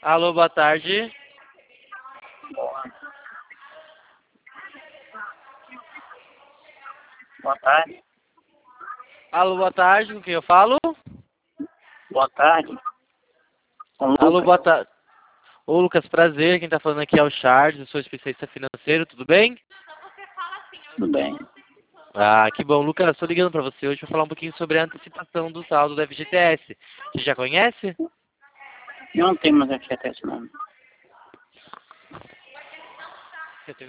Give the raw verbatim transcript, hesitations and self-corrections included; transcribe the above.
Alô, boa tarde. Boa. Boa tarde. Alô, boa tarde, com quem eu falo? Boa tarde. Com Alô, Lucas. boa tarde. Ô, Lucas, prazer. Quem tá falando aqui é o Charles, eu sou especialista financeiro, tudo bem? Tudo bem. Ah, que bom. Lucas, estou ligando para você hoje para falar um pouquinho sobre a antecipação do saldo da F G T S. Você já conhece? Não temos F G T S não.